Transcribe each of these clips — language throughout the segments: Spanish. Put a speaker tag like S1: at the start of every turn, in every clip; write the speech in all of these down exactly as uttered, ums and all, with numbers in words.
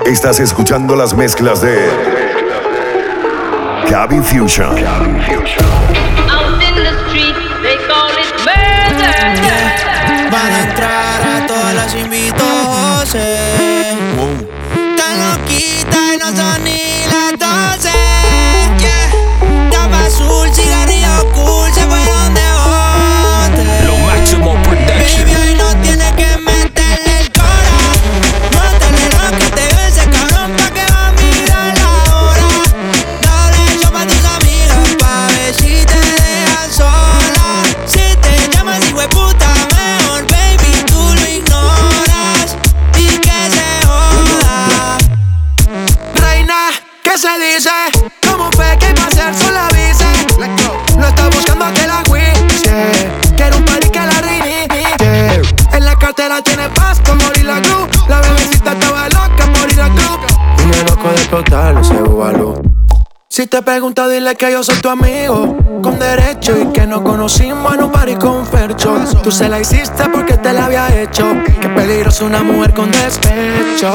S1: Estás escuchando las mezclas de Cabin Fusion.
S2: Out in the street, they call it murder.
S3: Yeah. Van a entrar a todas las invito, José. Wow. Tan loquita y no son ni las doce. Yeah. Tapa azul, cigarrillo cool, se fueron de bote.
S4: Lo máximo production.
S3: Baby, hoy no tienes que meterle el cora. Móntale lo que te ve ese cabrón pa' que va a mirar la hora. Doble yo pa' tus amigas pa' ver si te dejan sola. Si te llamas hijueputa, mejor baby tú lo ignoras y que se joda. Reina, ¿qué se dice? ¿Cómo fue que iba a ser sola avise? No está buscando que la juicie. Quiero un party que la reinicie. En la cartera tiene paz como la cruz. La bebecita estaba loca por ir a club. Vine loco de explotar ese bubalú. Si te pregunta dile que yo soy tu amigo con derecho y que nos conocimos en un party con Fercho. Tú se la hiciste porque te la había hecho. Qué peligroso una mujer con despecho.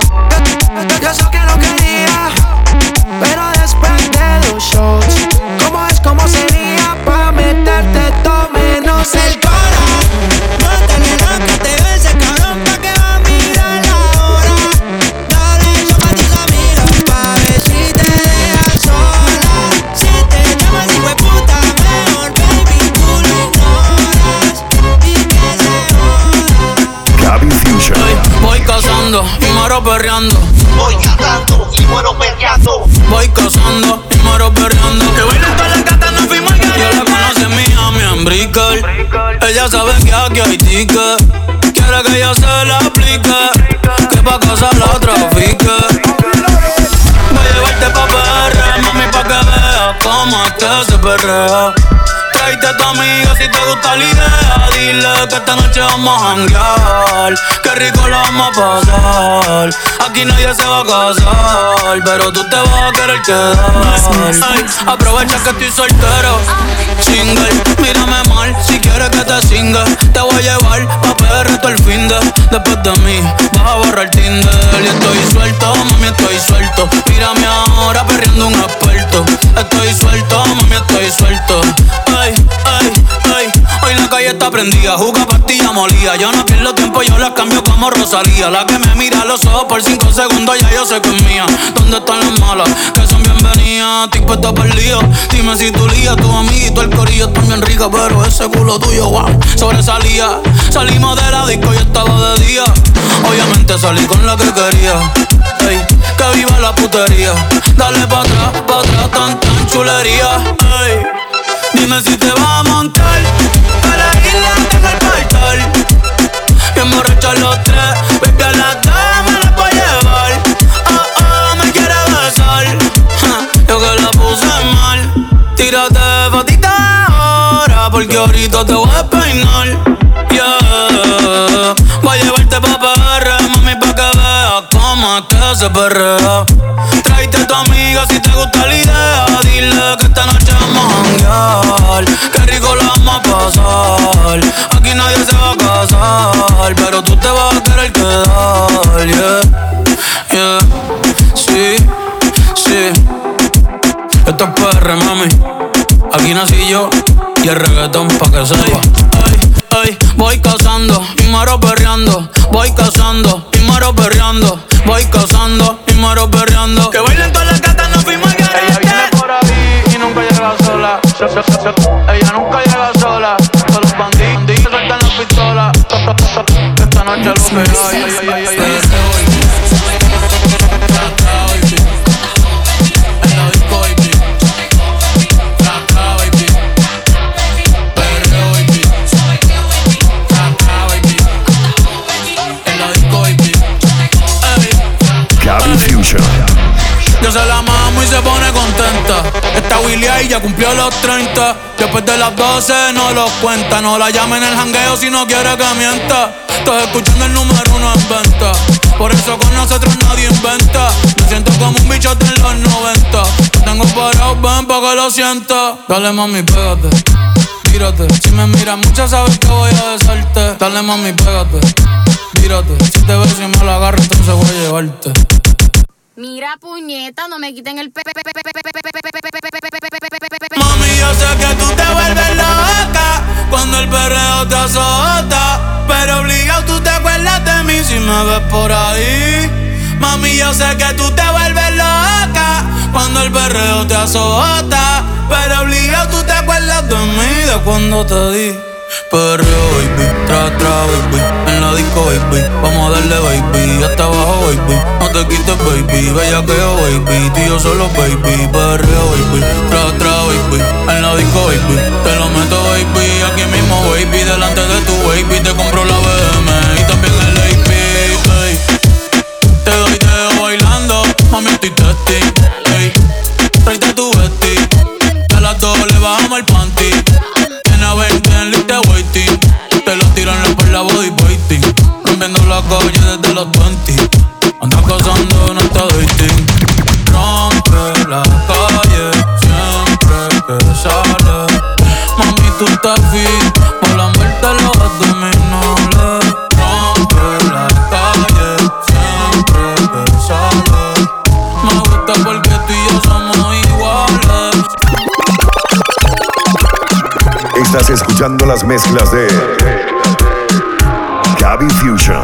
S3: Yo sé que no quería, pero después de los shots, ¿cómo es, cómo sería pa' meterte todo menos el cora? Mátale lo que te ve ese cabrón pa' que va a mirar la hora. Dale yo pa' tus amigas pa' ver si te dejan sola. Si te llamas hijueputa, mejor baby tú lo ignoras y que se joda.
S1: Cabin Fusion.
S5: Voy cazando y muero perreando.
S6: Voy cazando y muero perreando.
S5: Voy cazando y muero perreando. Que bailan todas las gatas, nos fuimos al garete. Yo la conocí en Miami, en Brickell. Ella sabe que aquí hay ticket. Quiere que yo se la aplique, que pa' casa la trafique. Voy a llevarte pa' P R, mami, pa' que veas cómo es que se perrea. Tráete a tu amiga si te gusta la idea. Dile que esta noche vamos a janguear. Qué rico la vamos a pasar. Aquí nadie se va a casar, pero tú te vas a querer quedar. Ay, aprovecha que estoy soltero. Single, mírame mal si quieres que te singa. Te voy a llevar pa' P R todo el fin de. Después de mí vas a borrar Tinder. Y estoy suelto, mami, estoy suelto. Mírame ahora perreando un experto. Estoy suelto, mami, estoy suelto. Ay, ay, ay. Hoy la calle está prendida, juga pastilla molida. Yo no pierdo tiempo, yo la cambio como Rosalía. La que me mira a los ojos por cinco segundos, ya yo sé que es mía. ¿Dónde están las malas? Que son bienvenidas. Estoy puesta para el lío. Dime si tu lía, tu amiguito, el corillo está bien rica, pero ese culo tuyo, wow, sobresalía. Salimos de la disco y estaba de día. Obviamente salí con la que quería. Ey, que viva la putería. Dale pa' atrás, pa' atrás, tan, tan chulería. Ey, dime si te vas a montar a la isla en el portal. Bien borrachos los tres, baby, a las dos me las voy a llevar. Oh, oh, me quiere besar. Ja, yo que la puse mal. Tírate fotita ahora, porque ahorita te voy a peinar. Yeah, voy a llevarte pa' P R, mami, pa' que veas cómo es que se perrea. Tráete a tu amiga si te gusta la idea. Dile que esta noche vamos a janguear. Qué rico la vamos a pasar. Aquí nadie se va a casar, pero tú te vas a querer quedar. Yeah, yeah, sí, sí. Esto es P R, mami. Aquí nací yo y el reggaetón pa' que sepa. Ay, ay, voy cazando y muero perreando. Voy cazando y muero perreando. Voy cazando y muero perreando. Que bailen todas las gatas, nos fuimos al garete.
S7: Ella viene por ahí y nunca llega sola. Ella nunca llega sola. Todos los bandidos sueltan las pistolas. Esta noche lo que hay.
S1: Cabin Fusion.
S5: Yo se la mamo y se pone contenta. Esta Willy ahí ya cumplió los treinta. Después de las doce no los cuenta. No la llamen en el jangueo si no quiere que mienta. Estás escuchando el número uno en venta. Por eso con nosotros nadie inventa. Me siento como un bichote en los noventa. Te tengo parado, ven pa' que lo sienta. Dale mami, pégate, tírate. Si me miras mucho sabes que voy a besarte. Dale mami, pégate, tírate. Si te ves y me la agarro entonces voy a llevarte.
S4: Mira, puñeta, no me quiten el pe...
S5: Mami, yo sé que tú te vuelves loca cuando el perreo te azota, pero obligado tú te acuerdas de mí si me ves por ahí. Mami, yo sé que tú te vuelves loca cuando el perreo te azota, pero obligado tú te acuerdas de mí, de cuando te di perreo, baby, tra, tra, baby, en la disco, baby, vamos a darle, baby, hasta abajo, baby, no te quites, baby, bellaqueo, baby, tú y yo solo, baby, perreo, baby, tra, tra, baby, en la disco, baby, te lo meto, baby, aquí mismo, baby, delante de tu baby, te compro la B M y también el A P, ey, te doy dedo bailando, mami, estoy testing, ey, tráete tu vesti, a las dos le bajamos el panty. veinte en list de waiting, te lo tiran por la body waiting, rompiendo la calle desde los veinte, anda cazando en esta dating. Rompe la calle siempre que sale, mami tú estás fit, por la muerte los abdominales. Rompe la calle siempre que sale, me gusta porque tú y yo somos iguales.
S1: Estás escuchando las mezclas de Gaby Fusion.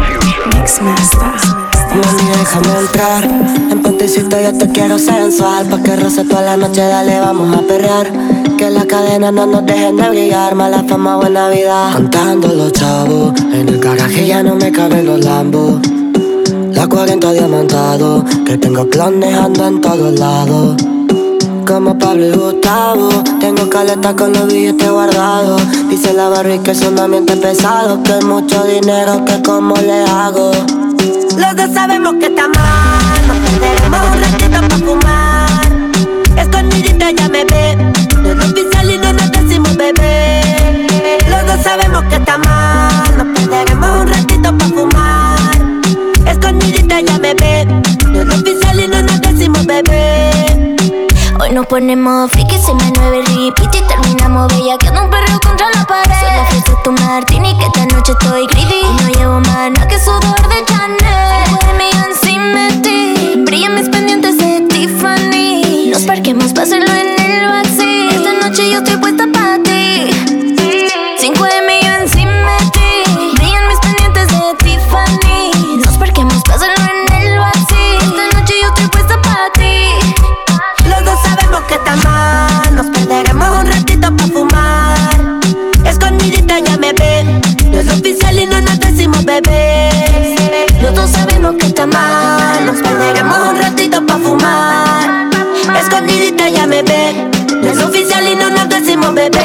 S8: Mami, déjame entrar. En panticito yo te quiero sensual. Pa' que roce toda la noche, dale, vamos a perrear. Que las cadenas no nos dejen de brillar. Mala fama, buena vida, cantando los chavos. En el garaje ya no me caben los lambos. La cuarenta diamantado, que tengo clones, ando en todos lados. Como Pablo y Gustavo, tengo caleta con los billetes guardados. Dice la Barbie que es un ambiente pesado, que es mucho dinero, que cómo le hago. Los dos sabemos que está mal, nos perderemos un ratito pa' fumar. Escondidita ya me ve, no es oficial y no nos decimos bebé. Los dos sabemos que está mal, nos perderemos un ratito pa' fumar. Escondidita ya me ve, no es oficial y no nos decimos bebé.
S9: Hoy nos ponemos frikis, se me nueve repeat y terminamos bellaqueando un perreo contra la pared. Solo ofrece tu martini que esta noche estoy greedy y no llevo más nada que sudor de Chanel. De mi encima de ti, brillan mis pendientes de Tiffany. Nos parquemos pa' hacerlo en el backseat. Esta noche yo estoy puesta pa' ti. Cinco de mí yo encima de ti, brillan mis pendientes de Tiffany. Nos parquemos pa' hacerlo en el backseat. Esta noche yo estoy puesta pa' ti.
S8: Los dos sabemos que está mal, nos perderemos un ratito pa' fumar. Escondidita ya me ve, no es oficial y no nos decimos bebé. Los dos sabemos que está mal, nos perderemos un ratito pa' fumar. Escondidita ya me ve, no es oficial y no nos decimos bebé.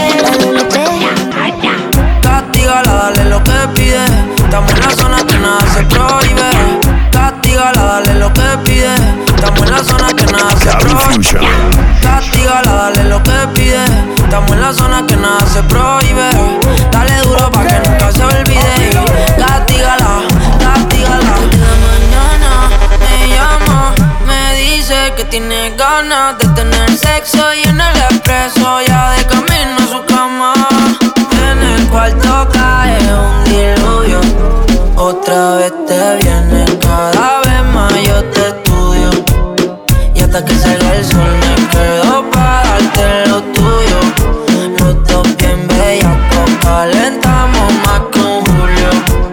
S8: Castígala, dale lo que pide, estamos en la zona que nada se prohíbe. Castígala, dale lo que pide, estamos en la zona que nada se prohíbe. Castígala, dale lo que pide, estamos en la zona que nada se prohíbe. Dale duro pa' que nunca se olvide. Castígala, castígala. La mañana me llama, me dice que tiene ganas de tener sexo y en el expreso ya de camino a su cama. En el cuarto cae un diluvio, otra vez te viene, cada vez más yo te estudio. Y hasta que salga el sol me quedo pa' darte lo tuyo. Los dos bien bellacos, calentamos más con Julio.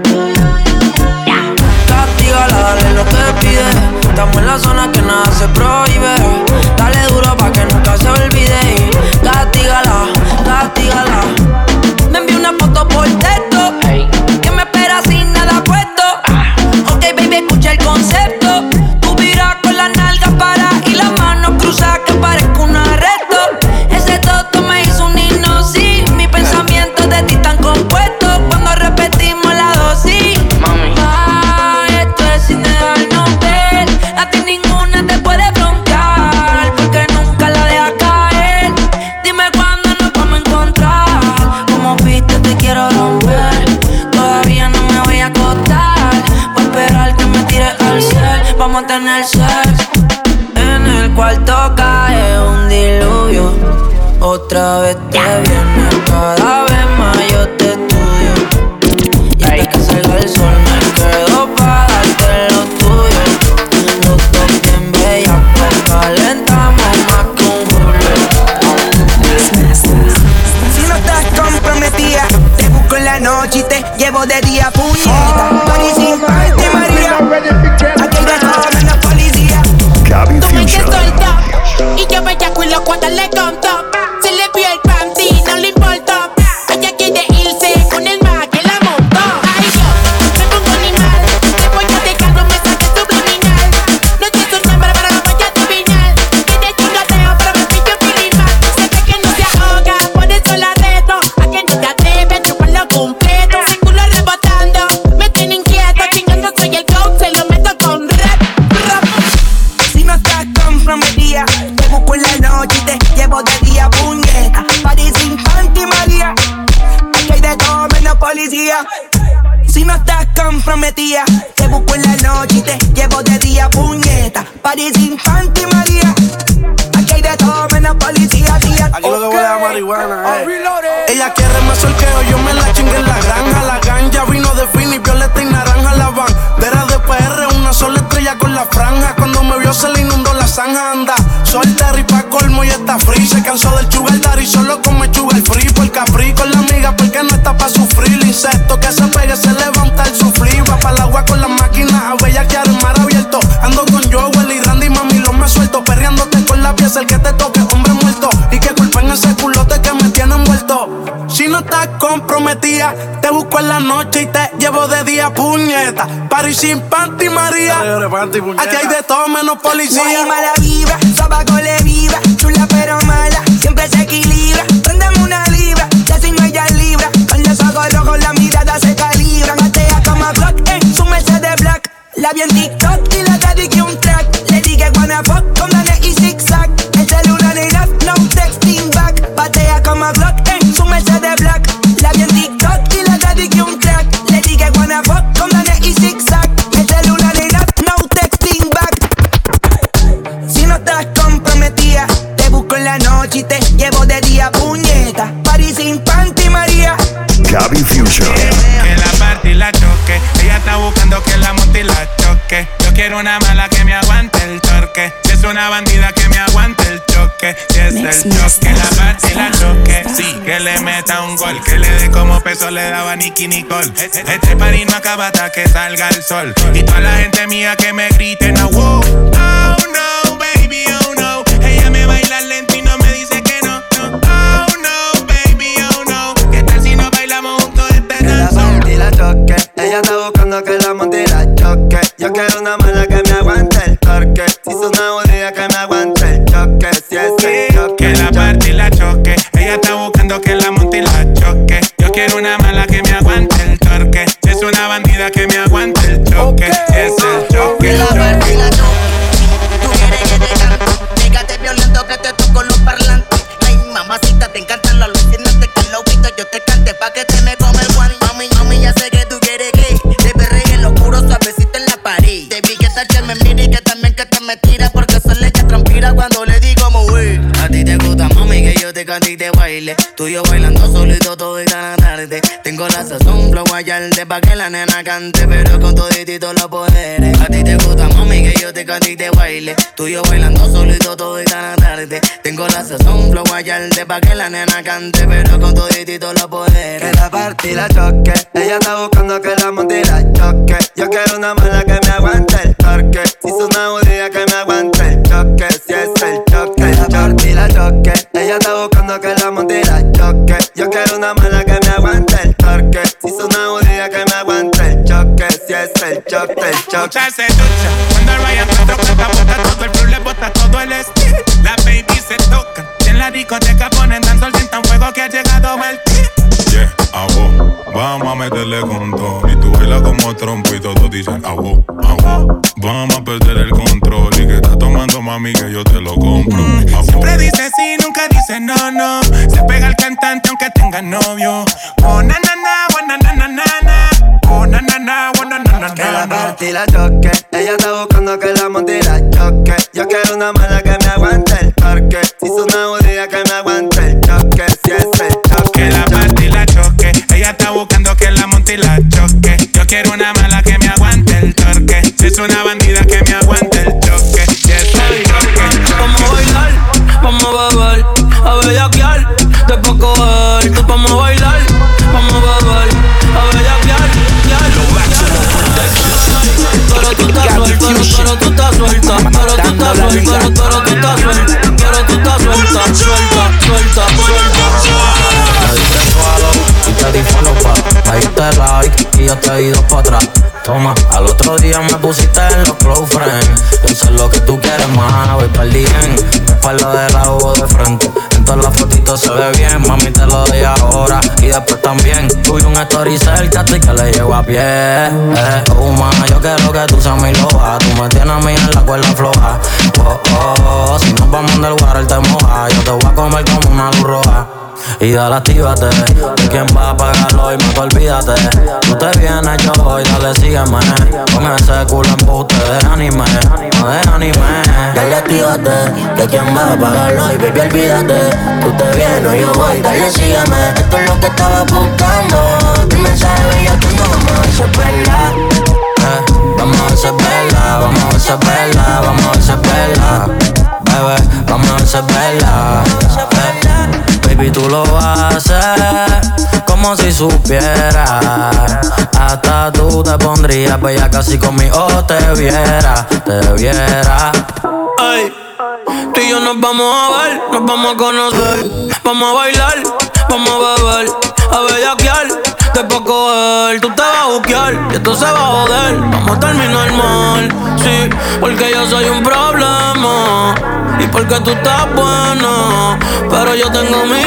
S8: Castígala, dale lo que pide, estamos en la zona que nada se prohíbe. Dale duro pa' que nunca se olvide. Castígala, castígala. Me envió una foto por texto, que me espera sin nada puesto. Ok, baby, escucha el concepto. Tú viras con la nalga para y las manos cruzadas que parezco un arresto. Ese toto me hizo un himno, sí. Mis pensamientos de ti están compuestos cuando repetimos la dosis. Mami, ah, esto es sin dejarnos ver. A ti ninguna te puede frontear, porque nunca la dejas caer. Dime cuándo nos vamos a encontrar. Como viste te quiero romper, todavía no me voy a acostar. Voy a esperar que me tires al cel, vamos a tener sex. En el cuarto cae un diluvio, otra vez te viene, cada vez más yo te estudio. Y hasta que salga el sol me quedo pa' darte lo tuyo. Los
S3: comprometida. Te busco en la noche y te llevo de día, puñeta. París Infante y María. Aquí hay de todo menos policía, tía.
S10: Aquí lo que voy a dar marihuana, eh.
S5: Ella quiere más solqueo, yo me la chingué en la granja. La ganja vino de Fini, violeta y naranja. La bandera de P R, una sola estrella con la franja. Cuando me vio se le inundó la zanja. Anda, soltera y pa' colmo y está free. Se cansó del sugar daddy, solo come sugar free. Por Capri con la amiga porque no está pa' sufrir. Insecto que se pegue, se levanta el sufrir. Va pa' el agua con las máquinas, a bellaquear el mar abierto. Ando con Joel y Randy, mami, lo me suelto. Perreándote con la pieza, el que te toque, hombre muerto. Y que culpen ese culote que me tiene envuelto. Si no estás comprometida, te busco en la noche y te llevo de día, puñeta. París sin panty María. Aquí hay de todo menos policía.
S3: Muy mala vibra, sobaco le vibra. Chula pero mala, siempre se equilibra. Préndeme una libra, ya si no ella libra. Con los ojos rojos la mirada se calibra. Gatea como Glock en su Mercedes Black. La vi en TikTok y la dediqué un track. Le dije wanna fuck con Dane y zigzag. El celular enough, no texting back. Batea como Glock en su Mercedes Black. La vi en TikTok y la dediqué un track. Le dije wanna fuck con Dane y zigzag. El celular enough, no texting back. Si no estás comprometida, te busco en la noche y te llevo de día, puñeta. París sin panty María.
S1: Gaby Fusion.
S11: Que la party la choque. Ella está buscando que la monte y la choque. Yo quiero una mala que me aguante el torque. Si es una bandida que me aguante el choque. Si es el choque, la party la choque. Sí, que le meta un gol. Que le dé como peso le daba Nicky Nicole. Este party no acaba hasta que salga el sol. Y toda la gente mía que me grite no, wow. Oh no, baby, oh no. Ella me baila lento y no me dice que no, no. Oh no, baby, oh no. ¿Qué tal si nos bailamos juntos este danzón?
S12: Que la party la choque. Ella está buscando que la monte y la choque. Yo quiero una mala que me aguante el torque. Si es una bodega que me aguante el choque. Si es el choque.
S11: Que la party la choque. Ella está buscando que la monte y la choque. Yo quiero una mala que me aguante el torque. Si es una bandida que me aguante el choque. Si es el choque.
S12: Que la party la choque. Tú quieres que te cante. Fíjate violento que te toco los parlantes. Ay, mamacita, te encantan los alucinantes. Que loquito yo te cante pa' que te me come el guani. Mami, mami, ya sé que tú quieres que te perregue en lo oscuro, suavecita en la pared. Te vi que tal que me mire y que también que te me tira. Porque se le que transpira cuando le digo mover. A ti te gusta, mami, que yo te cante y te baile. Tú y yo bailando solito todo y tan tarde. Tengo la sazón, flow guayarte pa' que la nena cante. Pero con toditito los poderes. A ti te gusta, mami, que yo te cante y te baile. Tú y yo bailando solito todo y tan tarde. Tengo la sazón, flow guayarte pa' que la nena cante. Pero con toditito los poderes.
S13: Que la party la choque. Ella está buscando que la monte y la choque. Yo quiero una mala que me aguante el torque. Si es una bodega que me aguante el choque. Si es el choque, que la party la choque. Ella está buscando que la monte y la choque. Yo quiero una mala que me aguante el torque. Si es una bodega que me aguante el choque. Si es el choque, el choque.
S11: Mucha se ducha. Cuando el Ryan cuatro bota, bota todo el flow, le bota todo el estilo. La baby se toca. En la discoteca ponen dancehall, sientan fuego que ha llegado el
S14: yeah, a vos, vamos a meterle con todo. Y tú bailas como trompo y todos dicen a vos, a vos. Vamos a perder el control y que estás tomando mami que yo te lo compro.
S11: Mm, siempre dice sí, nunca dice no, no. Se pega el cantante aunque tenga novio. Oh na na na, oh na na na na na. Oh na na na, oh na na na na.
S13: Que la party la choque. Ella está buscando que la monte y la choque. Yo quiero una mala que me aguante el torque. Si es una bodega que me aguante el choque. Si es el choque.
S11: Que la party la choque. Ella está buscando que la monte y la choque. Yo quiero una mala que me aguante el torque. Si es una bandida que me aguante el choque. Si es el choque.
S8: Vamos a bailar, vamos a beber, a bellaquear, te puedo coger. Tú vamos a bailar, vamos a beber, a bellaquear, pero tú estás suelta, pero tú estás suelta, pero tú estás suelta, pero tú estás suelta, pero tú estás suelta, suelta, suelta, suelta.
S15: Me diste follow y te di follow back. Me diste like y yo te di dos pa' atrás. Toma, al otro día me pusiste en los close friends. Yo sé lo que tú quieres más, voy pa'l día en espalda de la o de frente. en la fotito se ve bien, mami te lo doy ahora. Y después también, tuve un story cerca y que le llego a pie. Eh, oh, ma, yo quiero que tú seas mi loja. Tú me tienes a mí en la cuerda floja. Oh, oh, si nos vamos del water te moja. Yo te voy a comer como una luz roja. Y dale, actívate, de quién va a pagarlo hoy, más olvídate. Tú te vienes, yo voy, dale, sígueme. Con ese culo en buste de anime, no de anime.
S8: Dale, actívate, de quién va a pagarlo hoy, baby, olvídate. Tú te vienes, yo voy, dale, sígueme. Esto es lo que estaba buscando. Tu mensaje bello, tú no vamos a ver si es verdad.
S15: Eh, vamos a ver si es verdad, vamos a ver si es verdad, vamos a ver si es verdad. Bebé, vamos a ver si es verdad. Eh, baby, tú lo haces como si supieras. Hasta tú te pondrías bella casi conmigo te viera, te viera.
S5: Ay, tú y yo nos vamos a ver, nos vamos a conocer. Vamos a bailar, vamos a beber, a bellaquear, después coger. Tú te vas a buquear y esto se va a joder. Vamos a terminar mal, sí, porque yo soy un problema. Y porque tú estás bueno, pero yo tengo mi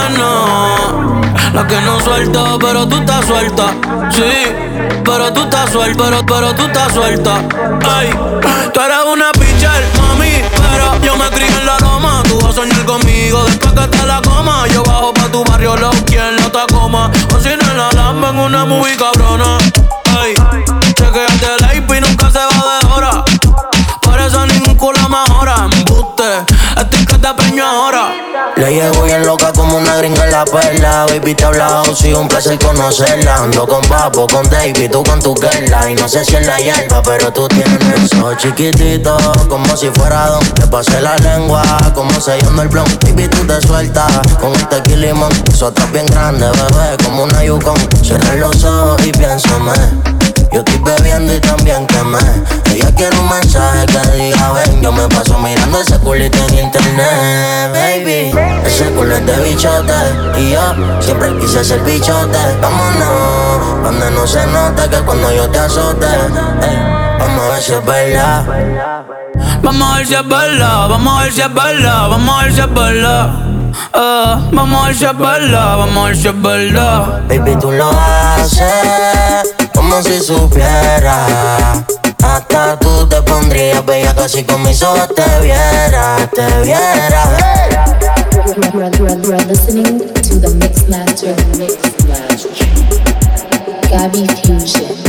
S5: nena. La que no suelta, pero tú estás suelta. Sí, pero tú estás suelta, pero, pero tú estás suelta. Ay, tú eres una pitcher, mami, pero yo me crié en la loma. Tú vas a soñar conmigo después que te la coma. Yo bajo pa' tu barrio, lo quien la Tacoma. O si no en la Lamba en una movie cabrona. Ay, chequeate el I P y nunca se va de hora. Por eso ningún culo mejora. Embuste, estoy que te preño ahora.
S8: Le llevo bien loca como una gringa en la perla. Baby, te he hablado, sí, un placer conocerla. Ando con Papo, con David, tú con tu girla. Y no sé si es la hierba, pero tú tienes eso chiquitito, como si fuera don. Te pasé la lengua, como sellando el blon. Baby, tú te sueltas con un tequila y limón. Eso está bien grande, bebé, como una Yukon. Cierra los ojos y piénsame. Yo estoy bebiendo y también quemé. Ella quiere un mensaje que diga ven. Yo me paso mirando ese culito en internet, baby. Ese culo es de bichote y yo siempre quise ser bichote. Vámonos, donde no se note que cuando yo te azote. Hey, vamos a ver si es verdad.
S5: Vamos a ver si es verdad, vamos a ver si es verdad, vamos a ver si es verdad. Uh, vamos a ver si es verdad, vamos a ver si es verdad.
S8: Baby, tú lo haces como si supieras. Hasta tú te pondrías bella casi con mis ojos te viera, te viera.
S16: You're listening to the Mix Master Mix Master Gabby Fusion.